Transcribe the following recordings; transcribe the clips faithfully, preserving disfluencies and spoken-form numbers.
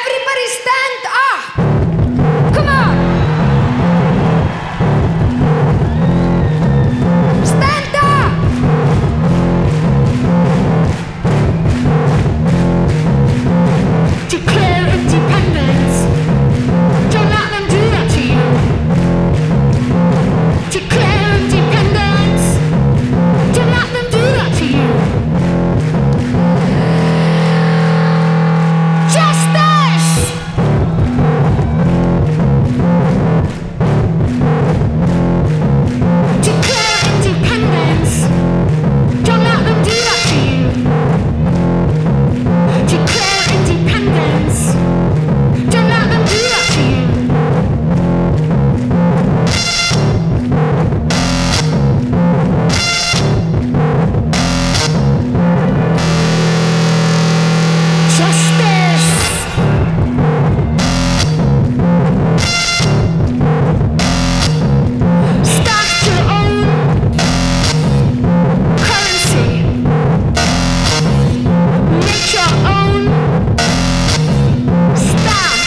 Everybody stand up! Come on! Stand up! Declare independence. Don't let them do that to you. Declare independence. Don't let them do that to you. Justice! Declare independence. Don't let them do that to you. Declare independence. Don't let them do that to you. Justice. Start your own currency. Make your own stamp.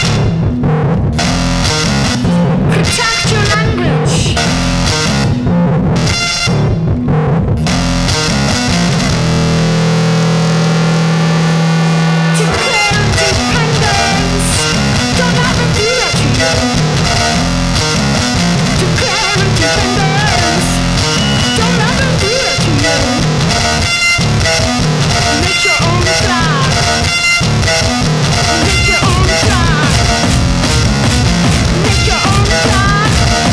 Protect your language. Declare independence. Don't let them do that to you. Declare independence. Don't let them do that to you. Make your own flag. Make your own flag. Make your own flag.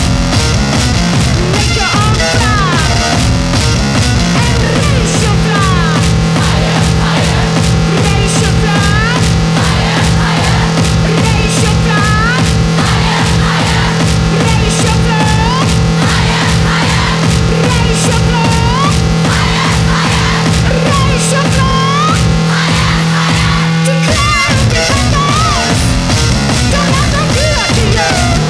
Make your own flag. And raise your flag. Raise your flag. Raise your flag. Raise your flag. Raise your flag. Raise your flag. Declare independence. Don't let them do that to you.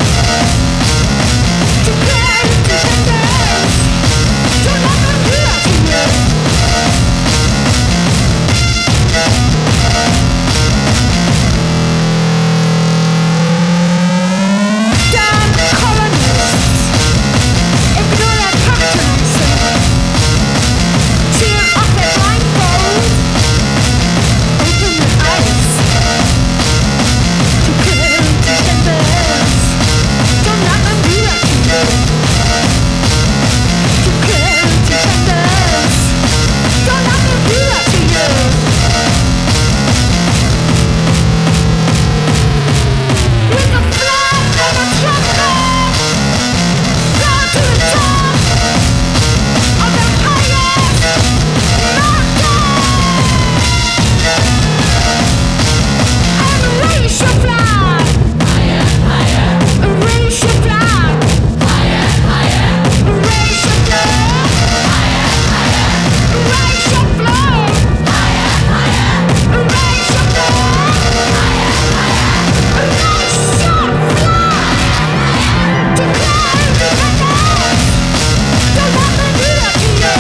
Declare independence. Don't let them do that to you. Damn colonists. Ignore their patronizing. Tear off their blindfold. Open your eyes. Declare independence. Don't let them do that to you. Declare independence. Don't let them do that to you. With a flag and a trumpet, go to the top of the highest mountain and raise your flag. Raise your flag. Raise your flag. Raise your flag. Raise your flag. Raise your flag. Declare independence. Don't let them do that to you.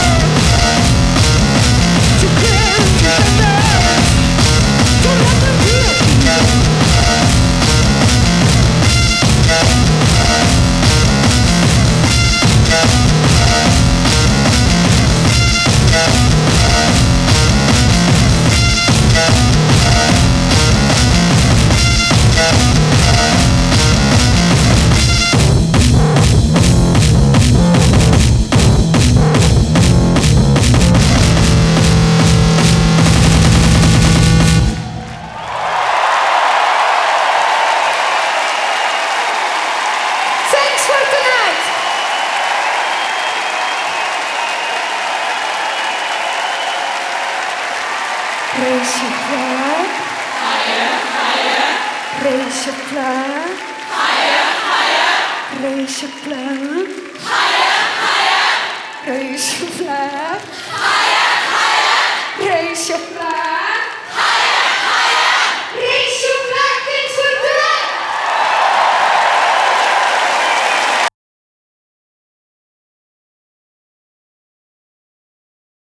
Declare independence. Don't let them do that to you. Thanks for tonight! Raise your flag. Raise your flag. Raise your flag. Raise your flag.